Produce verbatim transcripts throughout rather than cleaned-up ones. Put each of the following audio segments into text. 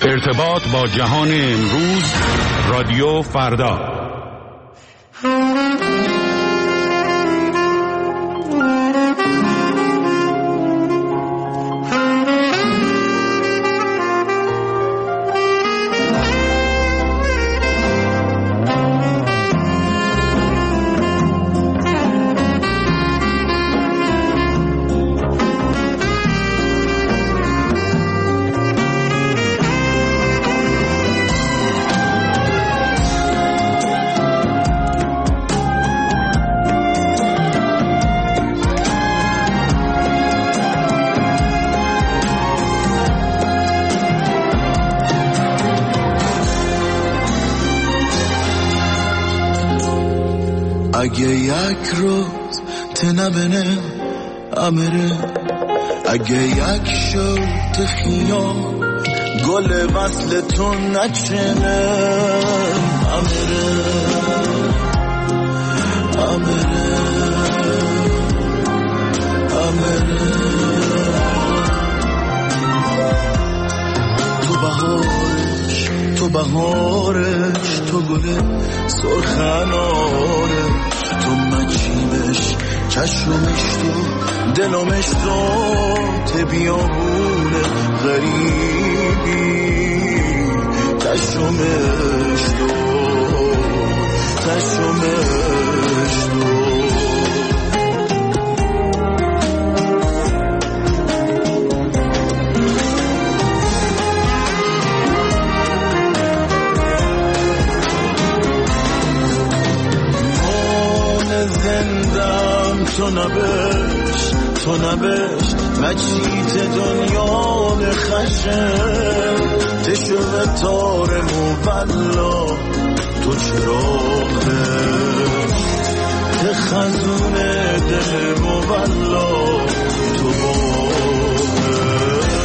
ارتباط با جهان امروز، رادیو فردا. اگه یک روز تنبنه امره، اگه یک شرط خیام گل وصل تو نچنه امره امره امره تو بهارش تو بهارش تو گل سرخناره، تو مچیبش چشمش تو دلمش تو بیابونه غریبی، چشمش تو چشمش تو زندم تو نبش تو نبش مچیت دنیا نخشه تشوه تار مولا تو چراغه تخزون دل مولا تو باغه.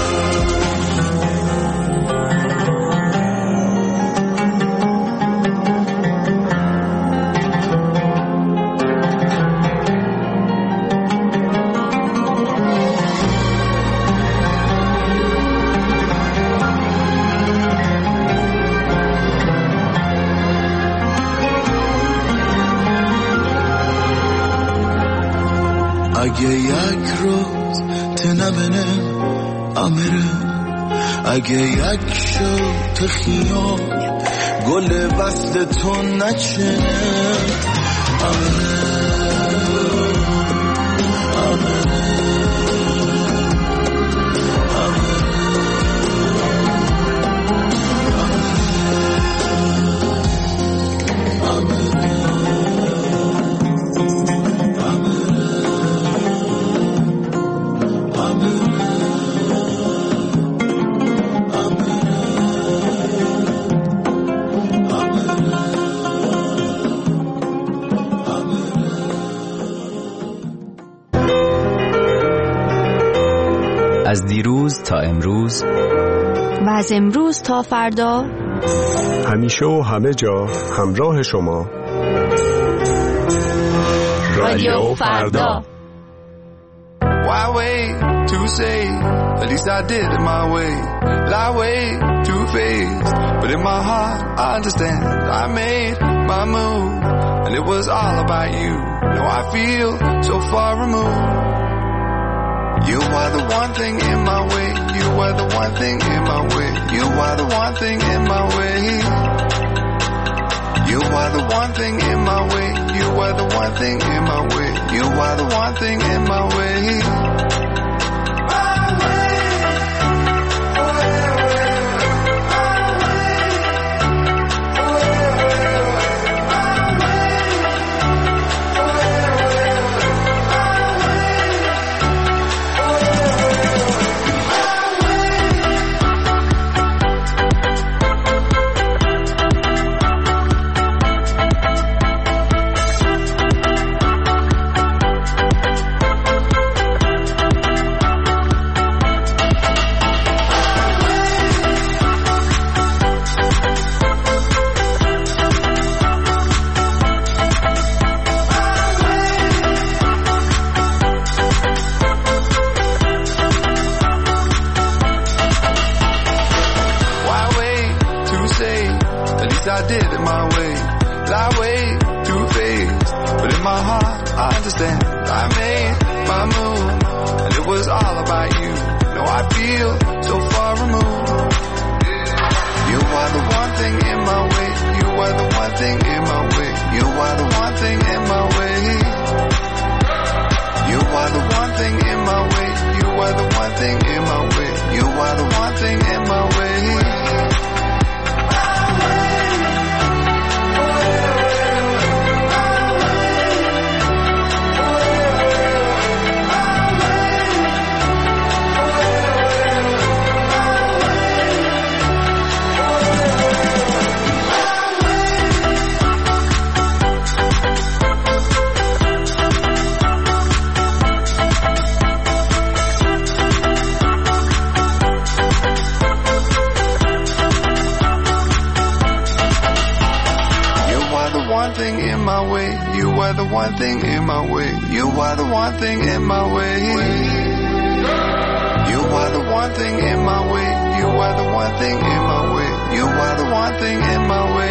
اگه یک روز تنبنه امره، اگه یک شرط خیال گل وصل تو نچنه امره امره از دیروز تا امروز و از امروز تا فردا، همیشه و همه جا همراه شما، رادیو فردا. Why wait to say, at least I did it my way. Lie way too faced, but in my heart I understand. I made my move, and it was all about you. Now I feel so far removed. You are the one thing in my way. You are the one thing in my way. You are the one thing in my way. You are the one thing in my way. You are the one thing in my way. You are the one thing in my way. least I did it my way. Lie way too faced, but in my heart I understand. I made my move, and it was all about you. Now I feel so far removed. You are the one thing in my way. You are the one thing in my way. You are the one thing in my way. You are the one thing in my way. You are the one thing in my way. You are the one thing in my way. Thing in my way. You are the one thing in my way. You are the one thing in my way. You are the one thing in my way. You are the one thing in my way. You are the one thing in my way.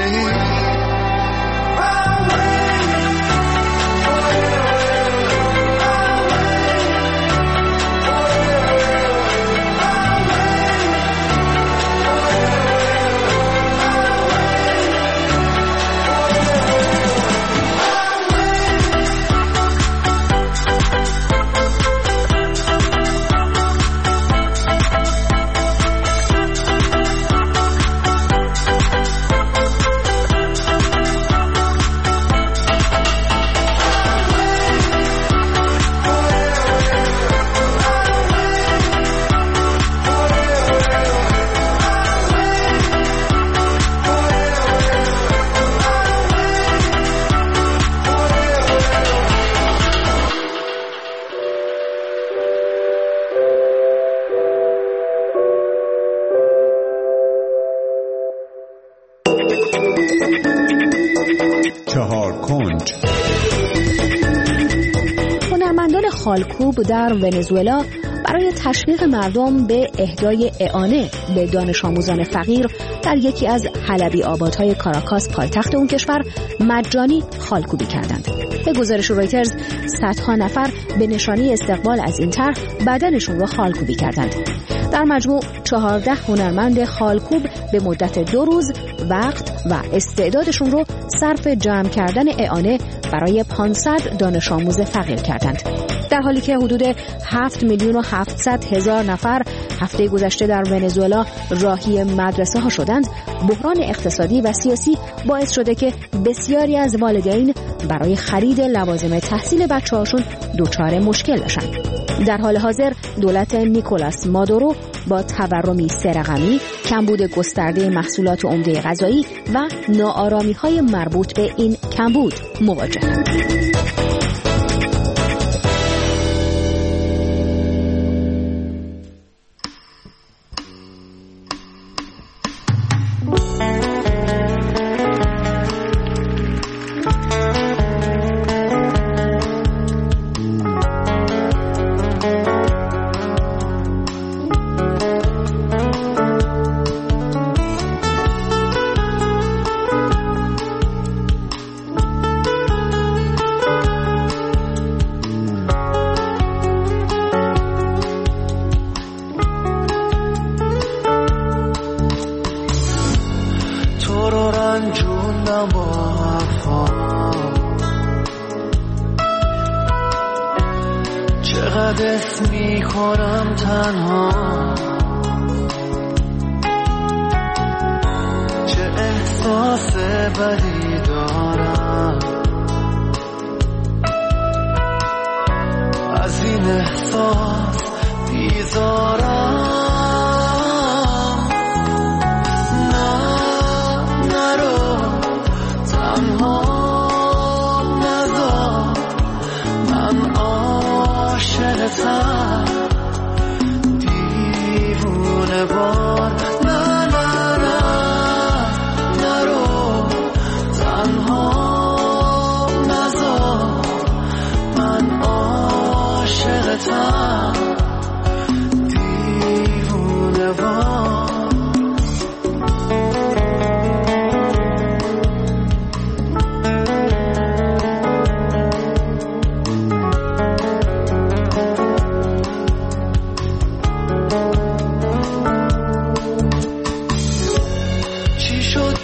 خالکوب در ونزوئلا برای تشویق مردم به اهدای اعانه به دانش آموزان فقیر در یکی از حلبی آبادهای کاراکاس پایتخت اون کشور مجانی خالکوبی کردند. به گزارش رویترز صدها نفر به نشانی استقبال از این طرح بدنشون را خالکوبی کردند. در مجموع چهارده هنرمند خالکوب به مدت دو روز وقت و استعدادشون رو صرف جمع کردن اعانه برای پانصد دانش آموز فقیر کردند. در حالی که حدود هفت میلیون و هفتصد هزار نفر هفته گذشته در ونزوئلا راهی مدرسه ها شدند، بحران اقتصادی و سیاسی باعث شده که بسیاری از والدین برای خرید لوازم تحصیل بچه هاشون دچار مشکل بشن. در حال حاضر دولت نیکولاس مادورو با تورمی سه رقمی، کمبود گسترده محصولات عمده غذایی و ناآرامی‌های مربوط به این کمبود مواجهه.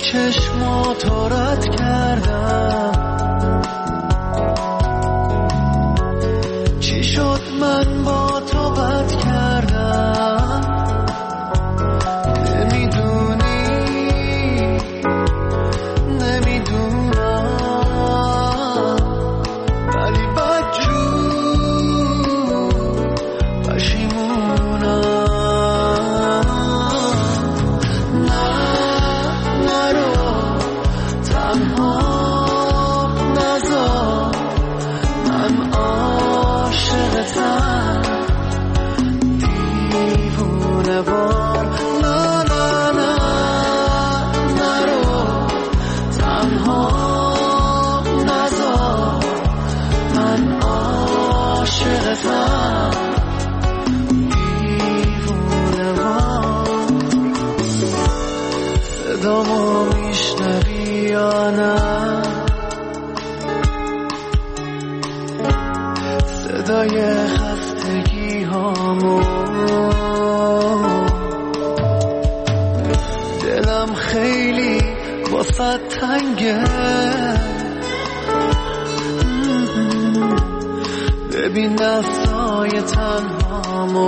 چشماتو رد کردم، چی شد من با تو بد کردم، نمیدونی نمیدونم، ولی بدجور پشیمونم. صدامو میشنوی یا نه؟ صدای خستگی هامو، دلم خیلی واسه تنگه، ببین دستای تنهامو.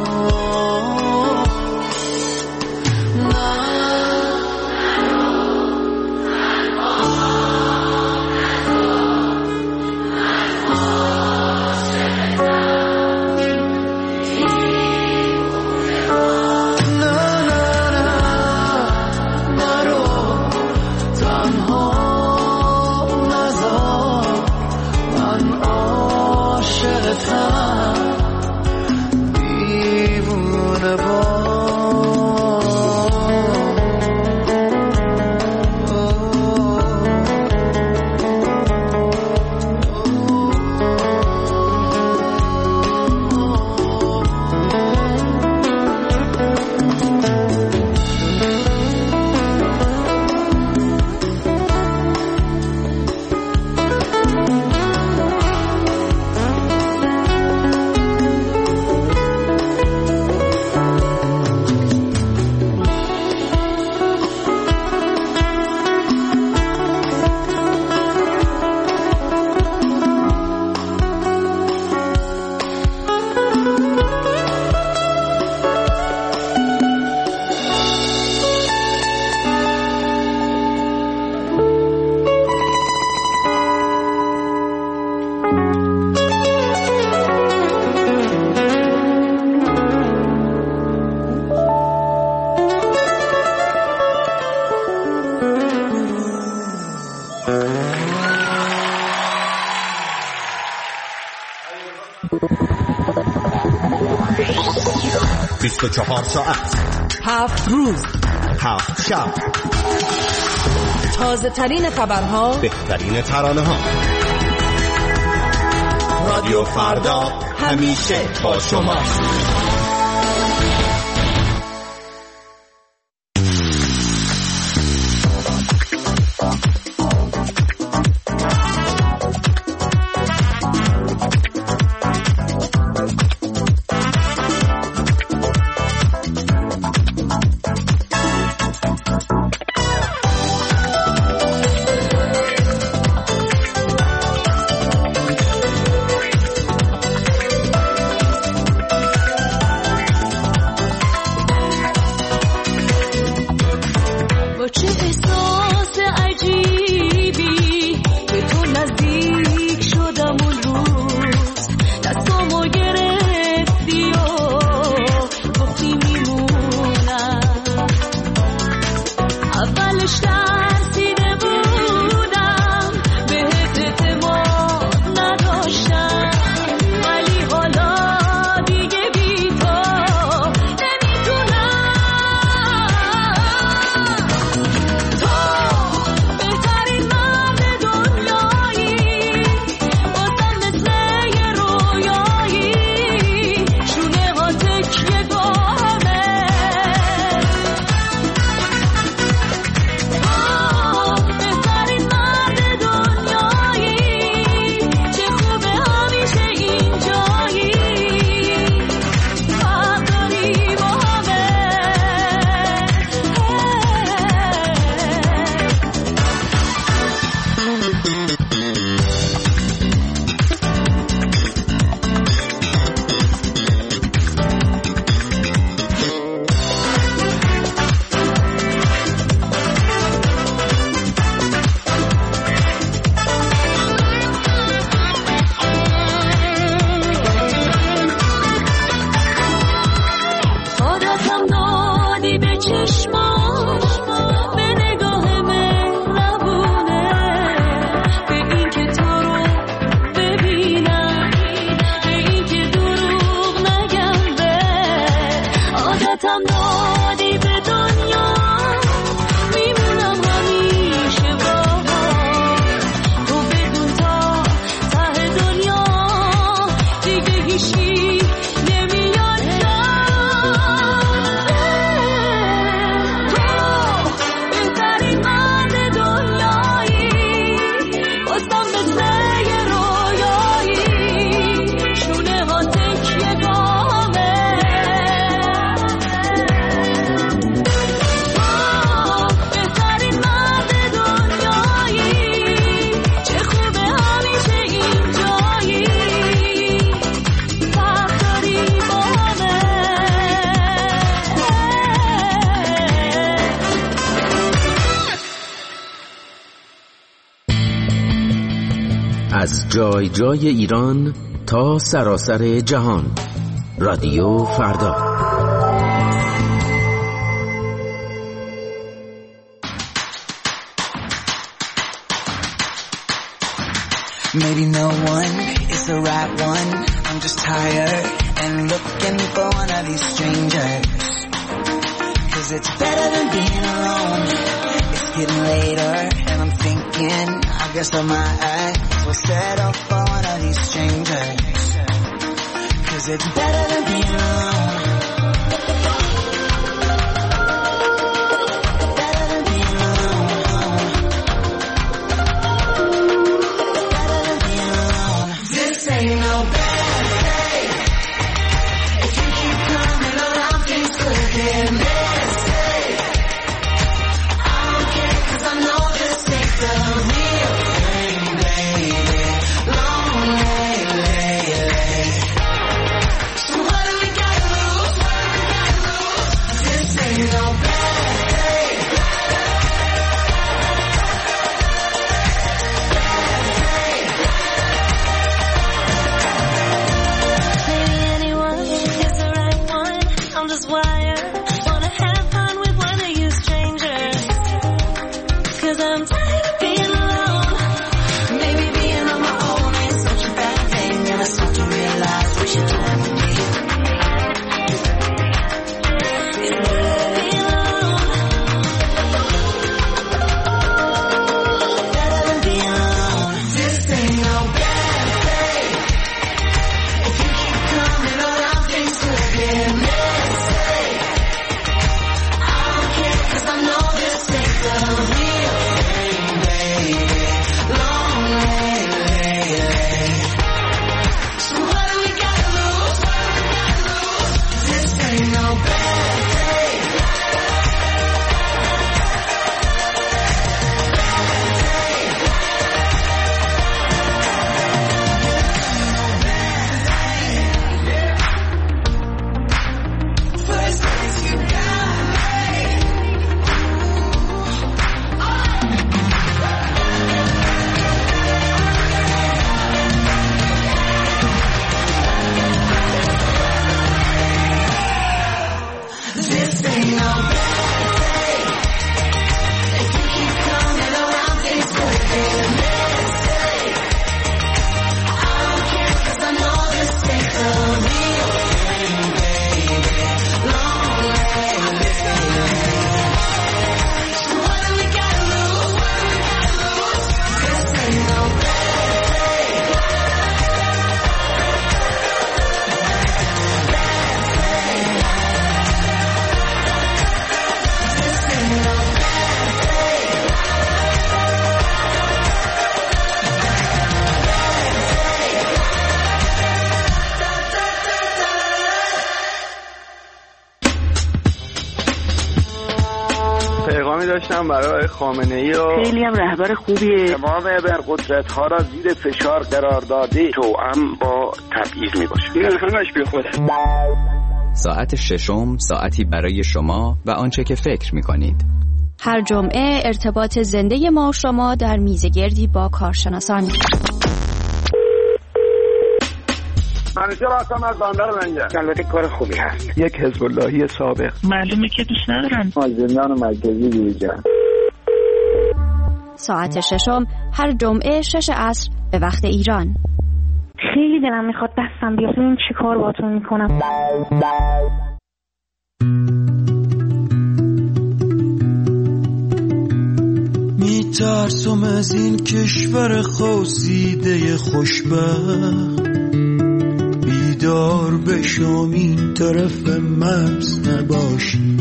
بیست و چهار ساعت، هفت روز، هفت شب، تازه ترین خبرها، بهترین ترانه ها. رادیو فردا همیشه با شماست. از جای جای ایران تا سراسر جهان، رادیو فردا. Maybe no one is the right one. I'm just tired and looking for one of these strangers. Cause it's better than being alone. It's getting later and I'm thinking, I guess I might will settle for one of these strangers. Cause it's better than being alone. Better than being alone. Better than being alone. This ain't no bad day. If you keep coming around, things could get messy. I don't care cause I know this ain't the real thing, baby. Lonely lately. So what do we gotta lose? What do we gotta lose? This ain't no bad day. Maybe anyone is the right one. I'm just wired. Wanna have fun with one of you strangers. Cause I'm tired of being alone. Maybe being on my own ain't such a bad thing. And I start to realize what you're doing with me. It's better than being alone. Better than being alone. This ain't no bad day. If you keep coming around, things could get messy. I don't care cause I know this ain't the real thing, baby. Lonely lately. So what do we gotta lose? What do we gotta lose? This ain't no bad day. First place you got me. This ain't no bad day. If you keep coming around, things could get messy. I don't care cause I know this ain't the real thing, baby. Lonely lately. So what do we gotta lose? What do we gotta lose? This ain't no bad day. This ain't no bad day. پیغامی داشتم برای خامنه‌ای و خیلی هم رهبر خوبیه. تمام ابرقدرت‌ها را زیر فشار قرار داده توأم با تبعیض میباشه. این همش بی خوده. ساعت ششم، ساعتی برای شما و آنچه که فکر می‌کنید. هر جمعه ارتباط زنده ما و شما در میزگردی با کارشناسان. منوچهر هستم از بندر منجر. البته کار خوبی هست. یک حزب اللهی سابق. معلومه که دوست ندارم. از زندان مرکزی بیرون. ساعت ششم هر جمعه شش عصر به وقت ایران. خیلی دلم میخواد دستم بیاد ببینم چی کار باهاتون میکنم. میترسم از این کشور خواسیده خوشبخت، بیدار بشم این طرف مرز نباشی،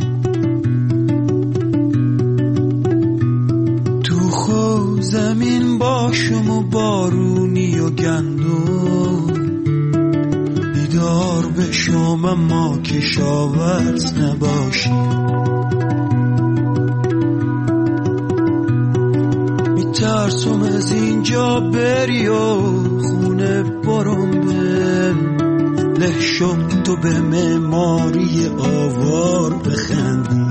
تو خو زمین باشم و بارونی و گندم، بیدار بشم اما کشاورز نباشی. ترسم از اینجا بری و خونه برم به لحشم تو به معماری آوار بخندی،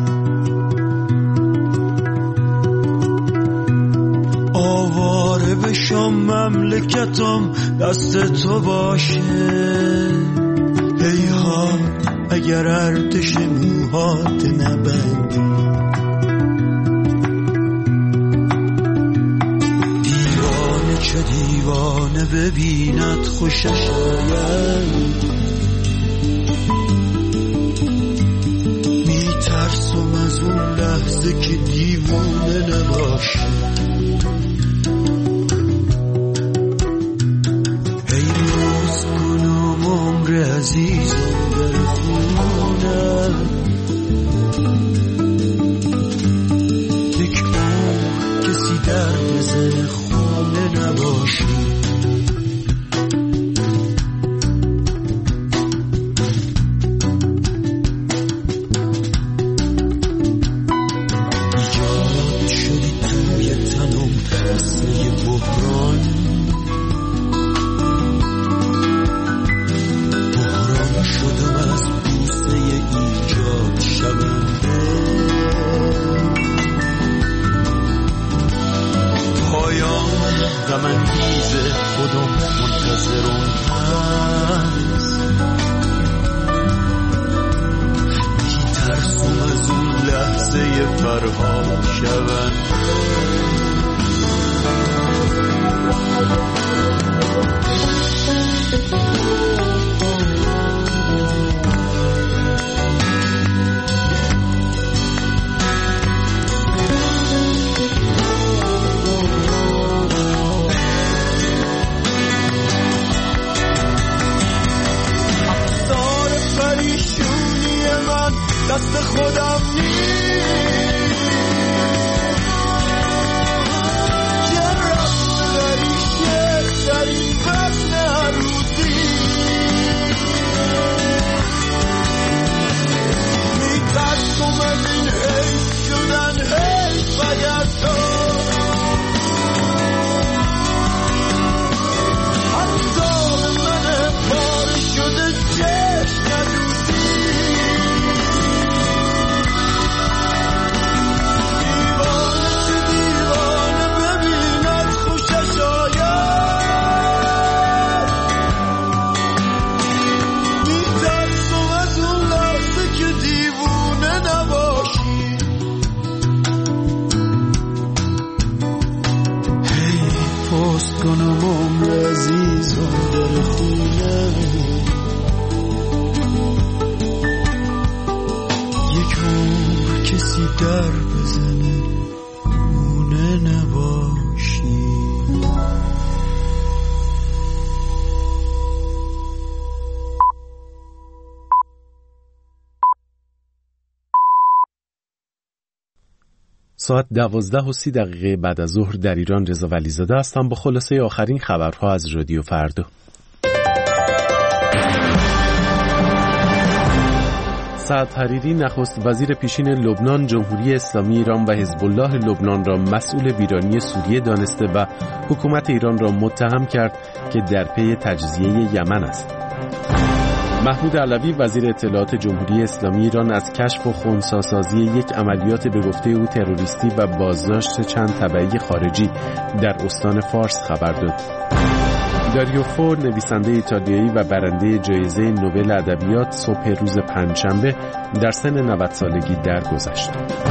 آواره بشم مملکتم دست تو باشه، هیهات اگر ارتش موهات نبندی. چه دیوانه ببیند خوشش آید، میترسم از اون لحظه که دیوانه نباشه. ای روز کنم عمر عزیزم در خونه، یک عمر کسی در بزن خونه نباشی. ایجاد شدی توی تنم مثل بحران، بحران شدم از بوسه ایجاد شونده، پایان غم انگیز خودم منتظرم هست، میترسم از اون لحظه فرها شونده. دست خودم نیست، چرا داری شک در این وزن عروضی، میترسم از این حیف شدن حیف اگر تو حتی من پاره شده چشم ندوزی. کنم عمر عزیزم در خونه، یک عمر کسی در بزنه خونه نباشی. ساعت دوازده و سی دقیقه بعد از ظهر در ایران. رضا ولیزاده هستم با خلاصه آخرین خبرها از رادیو فردا. سعد حریری نخست وزیر پیشین لبنان، جمهوری اسلامی ایران و حزب الله لبنان را مسئول ویرانی سوریه دانسته و حکومت ایران را متهم کرد که در پی تجزیه یمن است. محمود علوی وزیر اطلاعات جمهوری اسلامی ایران از کشف و خنثی‌سازی یک عملیات به گفته او تروریستی و بازداشت چند تبعی خارجی در استان فارس خبر داد. داریو فو، نویسنده ایتالیایی و برنده جایزه نوبل ادبیات، صبح روز پنجشنبه در سن نود سالگی درگذشت.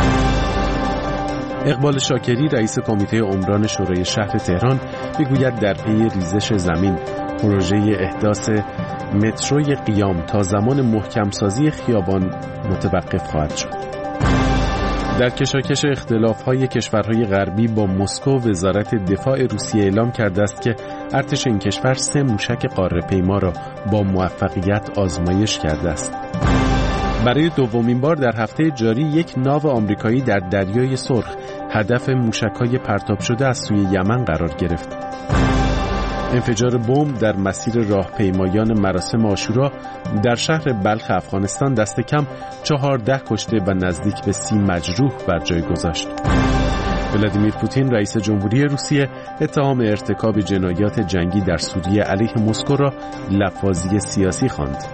اقبال شاکری، رئیس کمیته عمران شورای شهر تهران، میگوید در پی ریزش زمین پروژه احداث متروی قیام تا زمان محکمسازی خیابان متوقف خواهد شد. در کشاکش اختلاف‌های کشورهای غربی با مسکو، وزارت دفاع روسیه اعلام کرده است که ارتش این کشور سه موشک قاره‌پیما را با موفقیت آزمایش کرده است. برای دومین بار در هفته جاری یک ناو آمریکایی در دریای سرخ هدف موشک‌های پرتاب شده از سوی یمن قرار گرفت. انفجار بمب در مسیر راهپیمایان مراسم عاشورا در شهر بلخ افغانستان دست کم چهارده کشته و نزدیک به سی مجروح بر جای گذاشت. ولادیمیر پوتین، رئیس جمهوری روسیه، اتهام ارتکاب جنایات جنگی در سوریه علیه مسکو را لفاظی سیاسی خواند.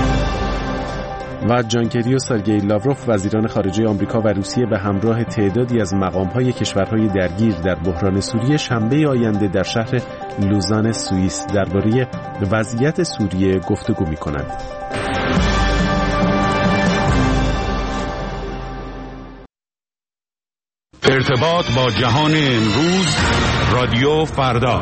و جان کری و سرگئی لاوروف، وزیران خارجه آمریکا و روسیه، به همراه تعدادی از مقام‌های کشورهای درگیر در بحران سوریه شنبه آینده در شهر لوزان سوئیس درباره وضعیت سوریه گفتگو می‌کنند. ارتباط با جهان امروز، رادیو فردا.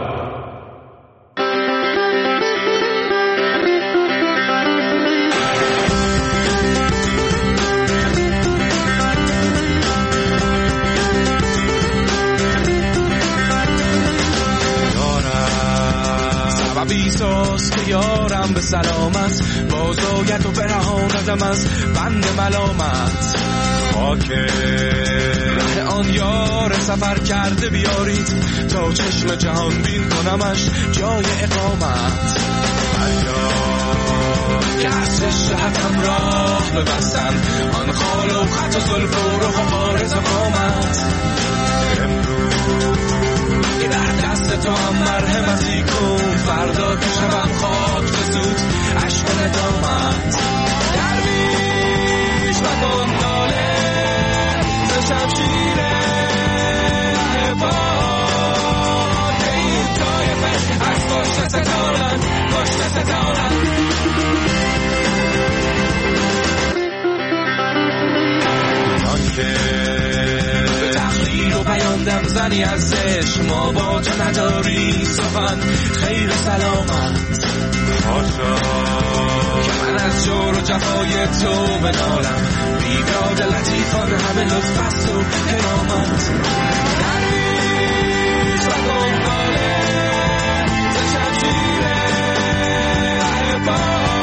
بیساز که یارم به سلامت بازاید و برهاندم از بند ملامت. خاک ره آن یار سفر کرده بیارید تا چشم جهان بین کنمش جای اقامت. فریاد که از شهرم راه ببستن آن خال و خط و زلف و رخ و آرز و قامت. که در دست تو هم مرحمتی کن فردا که شبم خاک بزود عشق و ندامت. درویش و گنداله ز شمشیر عباد این طایفه از کشت ستانن کشت ستانن. آنکه و بیاندم زنی از عشق ما با تو نداری سخن خیر و سلامت. خاشا که من از جور و جفای تو بنالم بیداد لطیفان همه لطف است و کرامت. درویش و گنگاله ز شمشیر عباد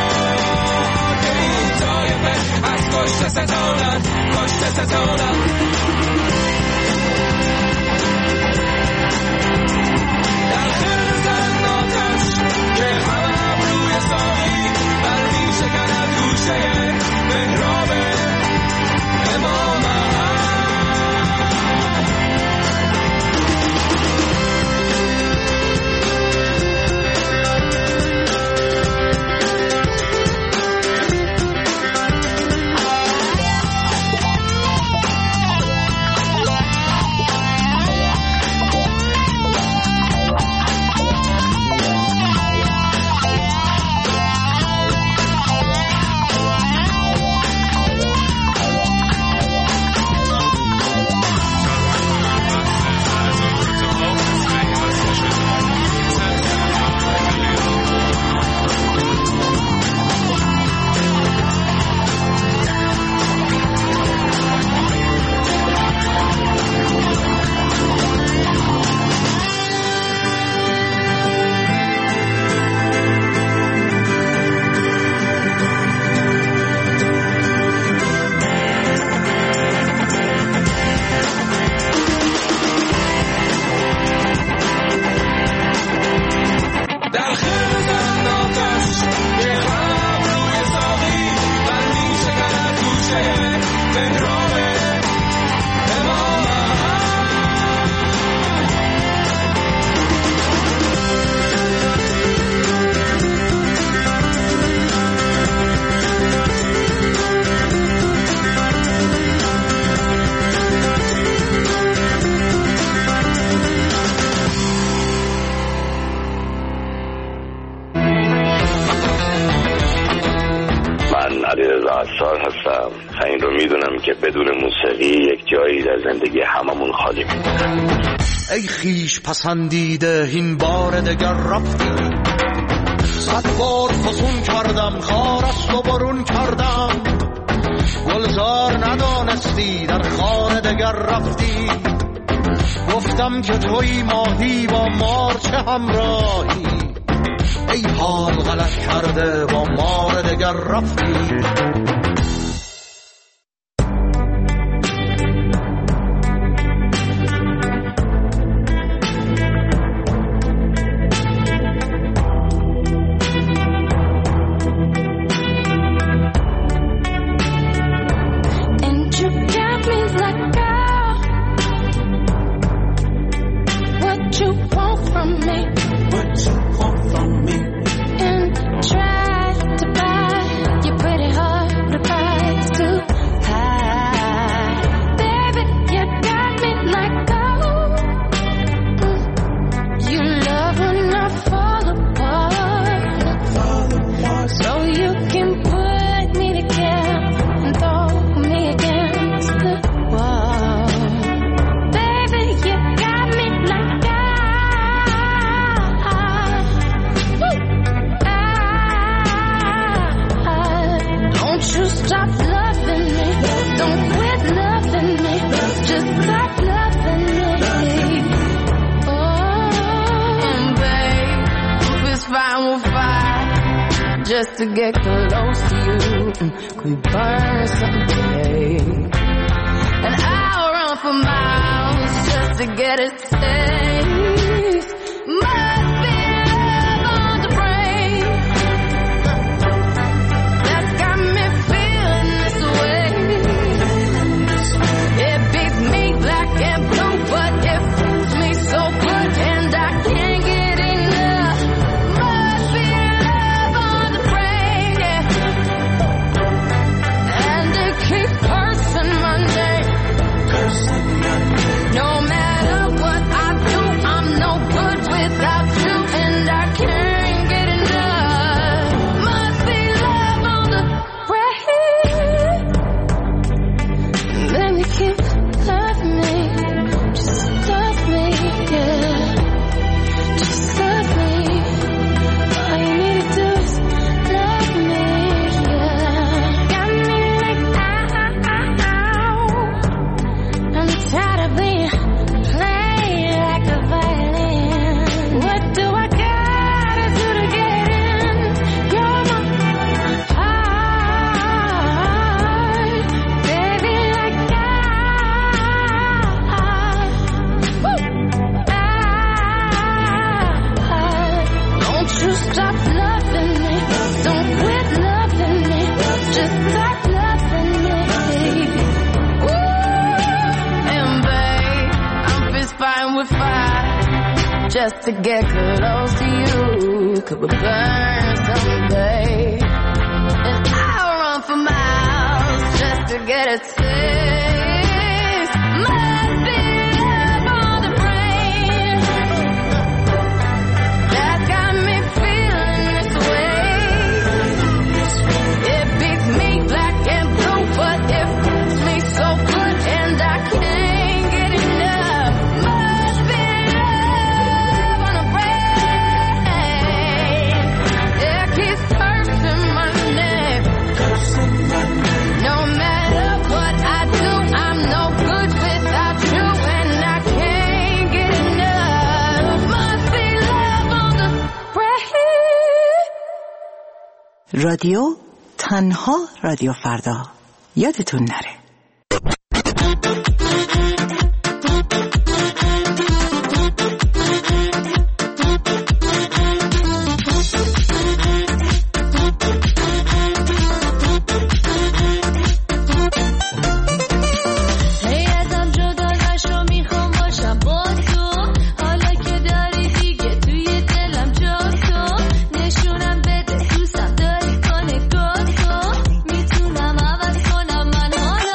این طایفه از کشت ستانن کشت ستانن. هستم و این رو میدونم که بدون موسیقی یک جایی در زندگی هممون خالی میمونه. ای خیش پسندیده این بار دگر رفتی، صد بار فسون کردم خارست و برون کردم، گلزار ندانستی در خانه دگر رفتی، گفتم که توی ماهی با مار چه همراهی، ای حال غلط کرده با مار دگر رفتی. Just to get close to you, could we burn someday? And I'll run for miles just to get a taste. Must be love on the brain that's got me feeling this way. It beats me black and blue, but it fools me so good, and I can't get enough. Must be love on the brain, yeah. And it keeps cursing my name. No matter what I do, I'm no good without you, and I can't get enough. Must be love on the brain. Then you keep loving me, just love me, yeah. Just love me. All you need to do is love me, yeah. Got me like ow. I'm tired of being played like a violin. What do I gotta do to get in? You're my heart, baby, like I. Woo. I. Don't you stop loving me. Don't quit loving me. Just stop loving me. Woo. And babe, I'm fist fighting with fire just to get close to you. Could we burn someday? And I'll run for miles just to get a taste. Must be love on the brain that got me feeling this way. It beats me black and blue, but it fools me so good, and I can't get enough. Must be love on the brain that keeps cursing my name. No matter what I do, I'm no good without you, and I can't get enough. Must be love on the brain. رادیو تنها رادیو فردا، یادتون نره. هی ازم جدا نشو، میخوام باشم با تو، حالا که داری دیگه توی دلم جا تو، نشونم بده دوستم داری کنه گل تو، میتونم عوض کنم من حالا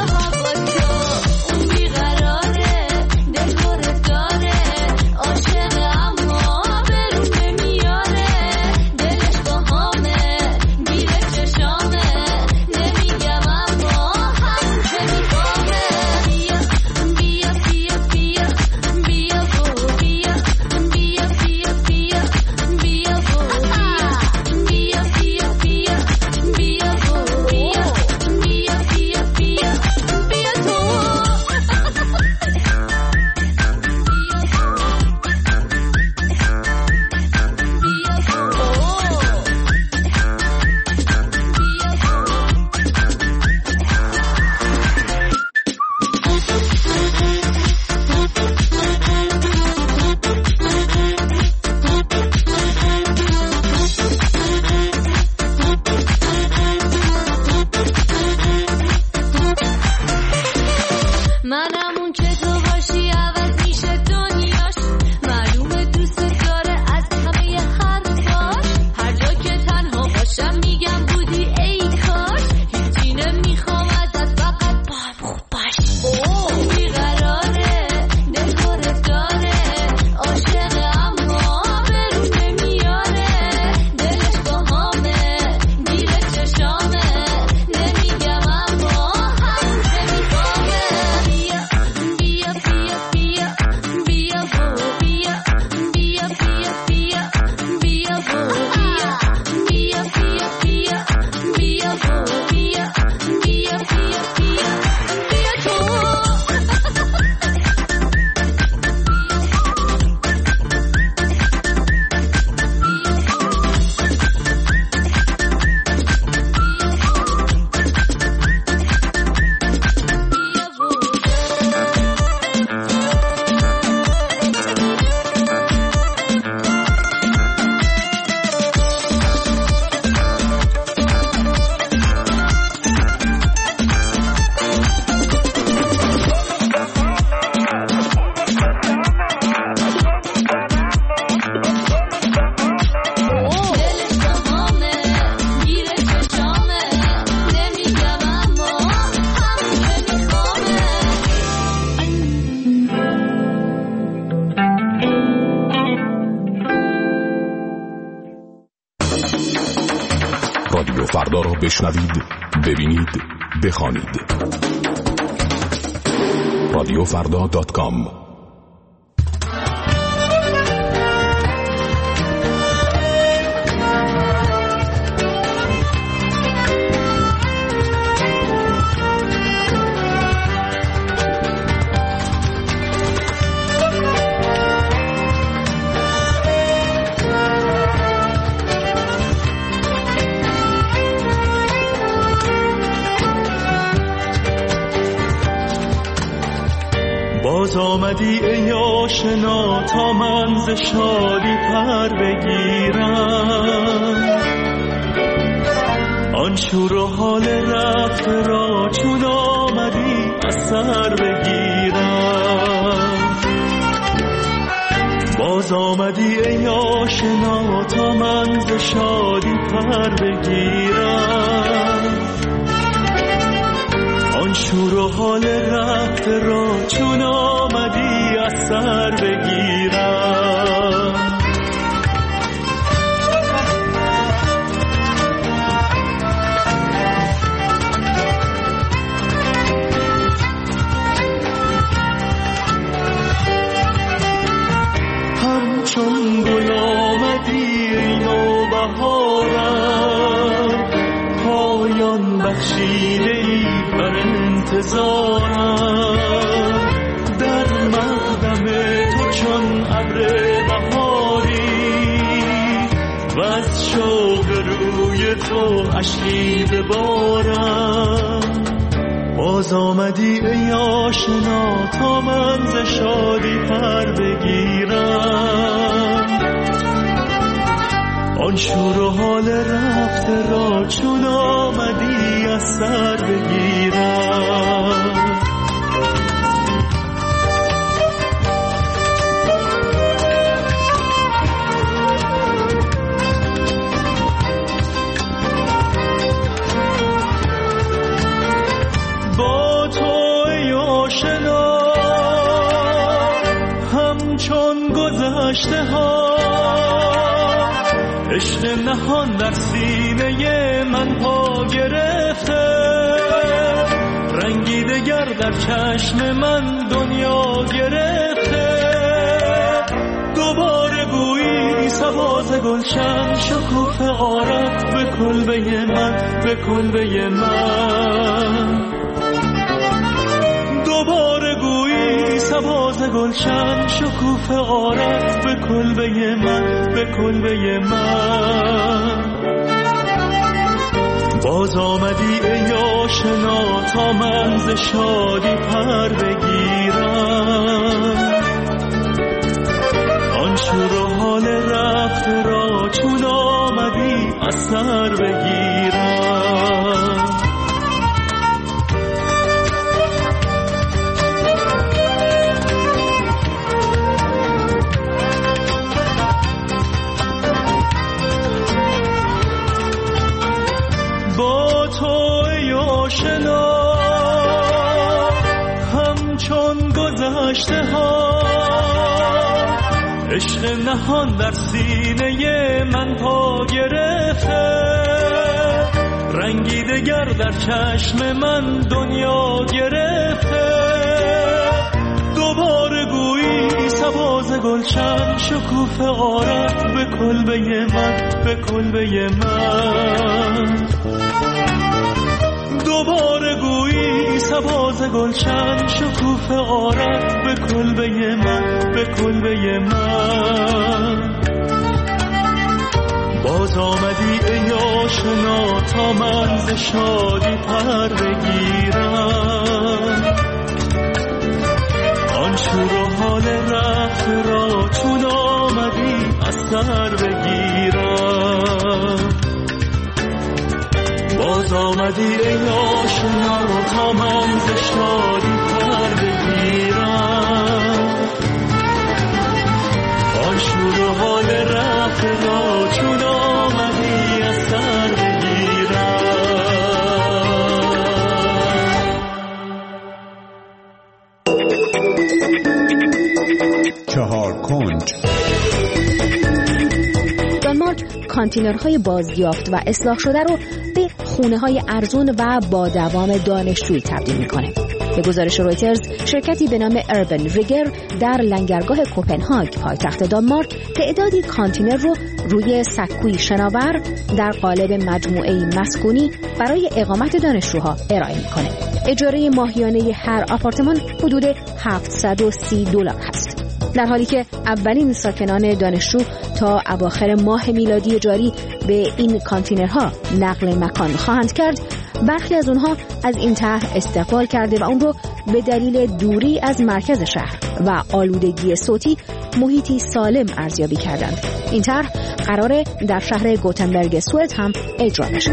فردا را بشنوید، ببینید، بخوانید. رادیو فردا دات کام. باز آمدی ای آشنا تا من ز شادی پر بگیرم، آن شور و حال رفته را چون آمدی از سر بگیرم. باز آمدی ای آشنا تا من ز شادی پر بگیرم، آن شور و حال رفته را چون آمدی از سر بگیرم. همچون گل آمدی نوبهارم، پایان بخشیده ای بر انتظارم. در مقدم تو چون ابر بهاری و از شوق روی تو اشکی ببارم. باز آمدی ای آشنا تا من ز شادی پر بگیرم، آن شور و حال رفته را چون آمدی از سر بگیرم. با تو ای آشنا همچون گذشته ها، عشق نهان در سینه من پا گرفته، رنگی دگر در چشم من دنیا گرفته. دوباره گویی سباز گلشن شکوفه آرد به کلبه من، به کلبه من. دوباره گویی سباز گلشن شکوفه آرد به کلبه من، به کلبه من. باز آمدی ای آشنا تا من ز شادی پر بگیرم، آن شور و حال رفته را چون آمدی از سر بگیرم. با تو ای آشنا همچون گذشته ها، عشق نهان در سینه من پا گرفته، رنگی دگر در چشم من دنیا گرفته. دوباره گویی سباز گلشن شکوفه آرد به کلبه من، به کلبه من. دوباره گویی سباز گلشن شکوفه آرد به کلبه من، به کلبه من. باز آمدی ای آشنا تا من ز شادی پر بگیرم، آن شور و حال رفته را چون آمدی از سر بگیرم. باز آمدی ای آشنا تا من ز شادی پر بگیرم، آن شور و حال رفته را چون آمدی از سر بگیرم. چهار کنج. دانمارک کانتینرهای بازیافت و اصلاح شده رو به خونه‌های ارزون و با دوام دانشجویی تبدیل می‌کنه. به گزارش رویترز، شرکتی به نام اربن ریگر در لنگرگاه کوپنهاگ پایتخت دانمارک تعدادی کانتینر رو روی سکوی شناور در قالب مجموعه مسکونی برای اقامت دانشجوها ارائه می‌کنه. اجاره ماهیانه هر آپارتمان حدود هفتصد و سی دلار هست. در حالی که اولین ساکنان دانشجو تا اواخر ماه میلادی جاری به این کانتینرها نقل مکان خواهند کرد، برخی از اونها از این طرح استقبال کرده و اون رو به دلیل دوری از مرکز شهر و آلودگی صوتی محیطی سالم ارزیابی کردند. این طرح قراره در شهر گوتنبرگ سوئد هم اجرا بشه.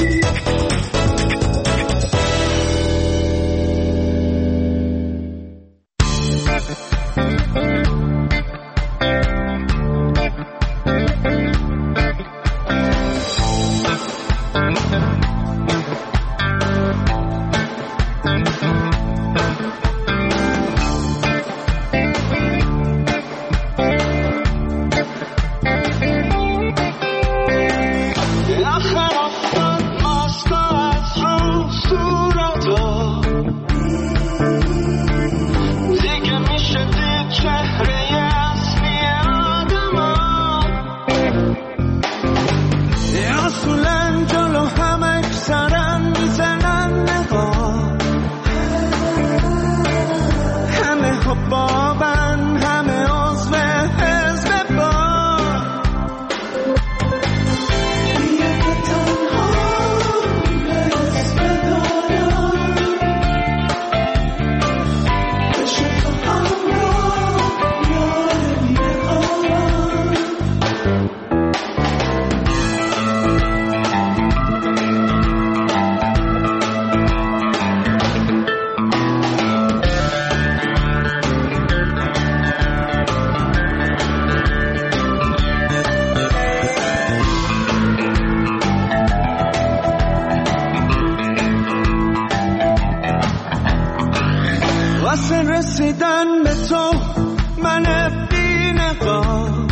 رسیدن به تو من بی‌نقاب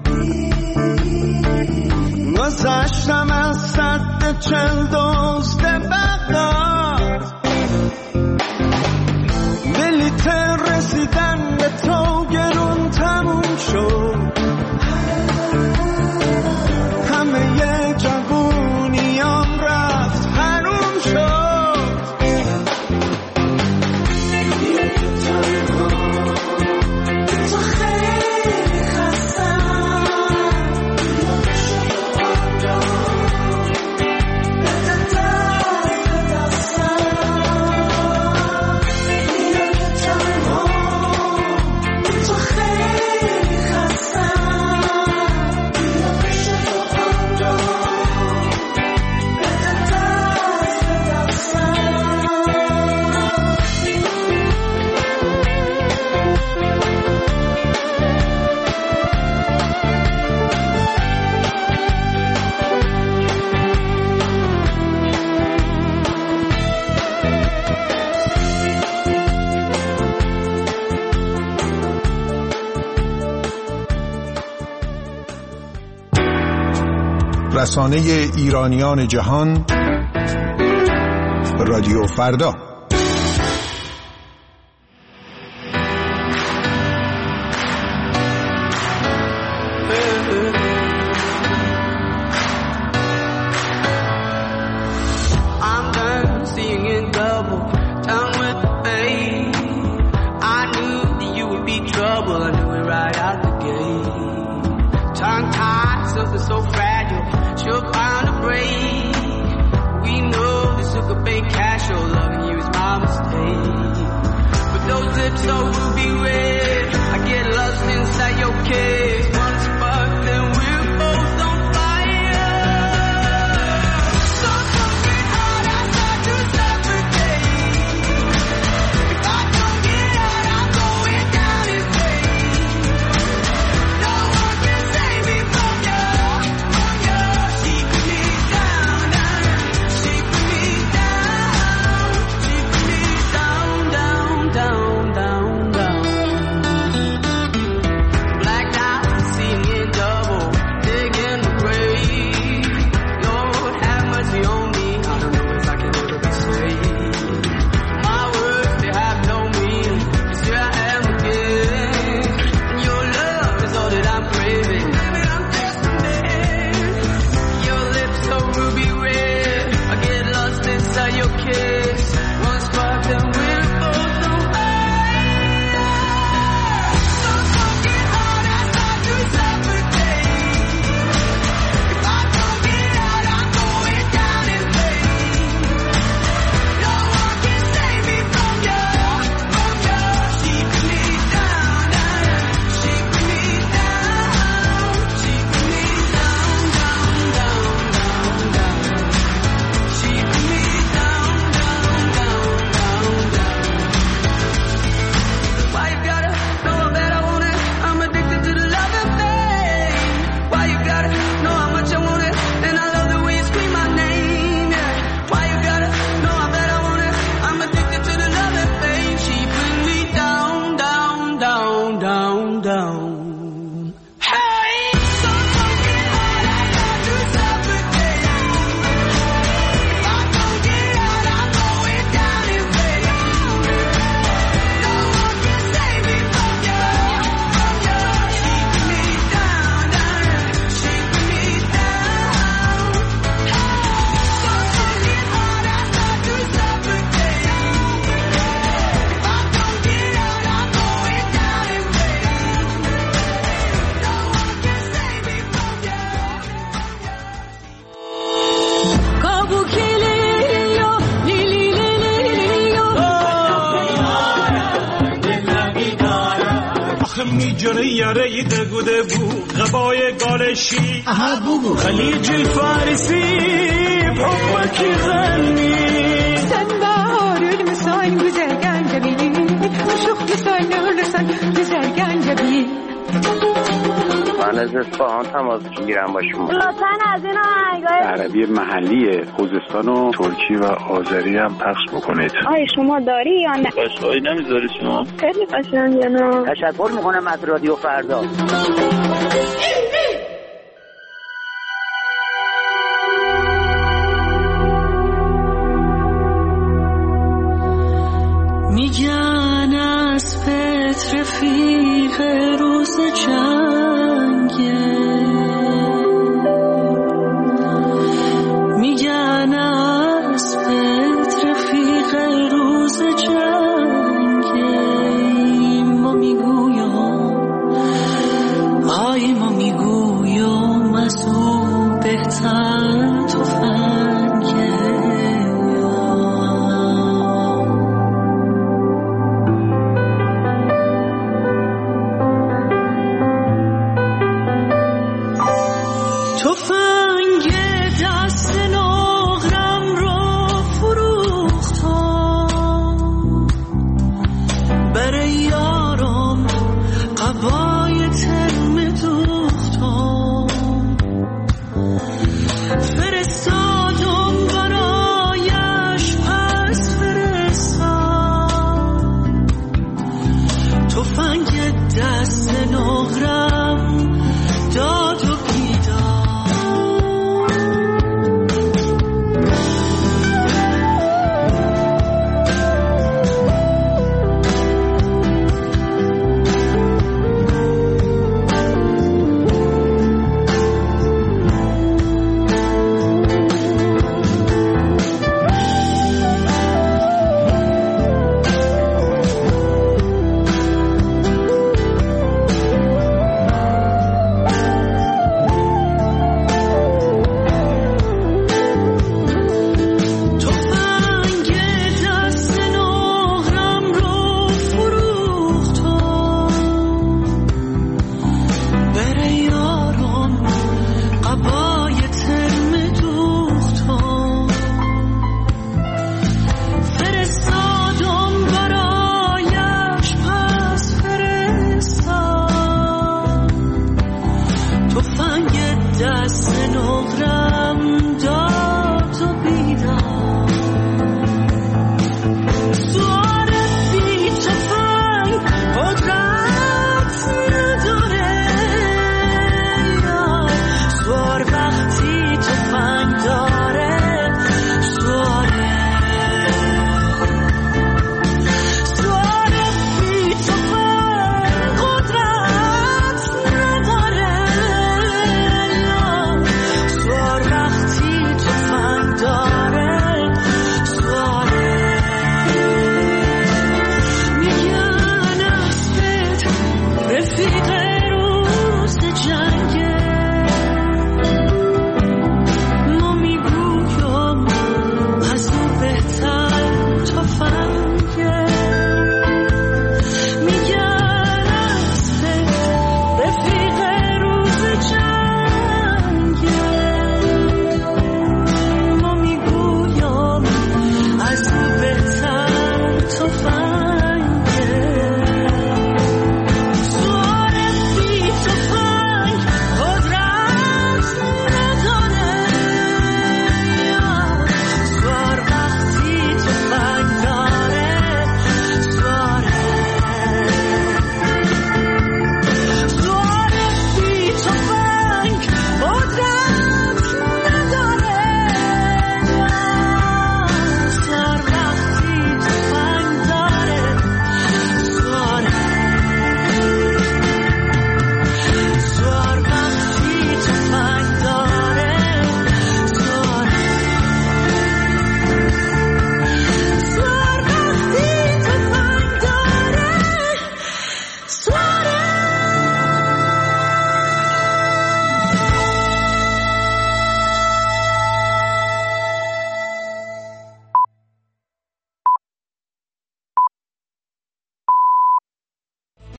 گذشتم از سد چل دزد بغداد بلیت رسیدن به تو گرون تموم شد همه ی جوونیام رفت حروم شد رسانه ایرانیان جهان رادیو فردا. Black out, seeing میجونه یاره دگوده بو غبای گالشی اها بگو خلیج الفارسی بحبکی غنی sen bağırır mısın güzel gencebi Aşık mısın ölürsen güzel gencebi من از اصفهان تماس میگیرم با شما لطفاً از این آهنگای عربی محلی خوزستان و ترکی و آذری هم پخش بکنید. آیا شما داری یا نه؟ باشایی نمیذاری شما؟ خیلی قشنگه نه؟ تشکر میکنم از رادیو فردا. میگن از پت رفیق روز جنگه میگن از پت رفیق روز جنگه ما میگویم آی ما میگویم از او بهتر تفنگه دست نقرم داد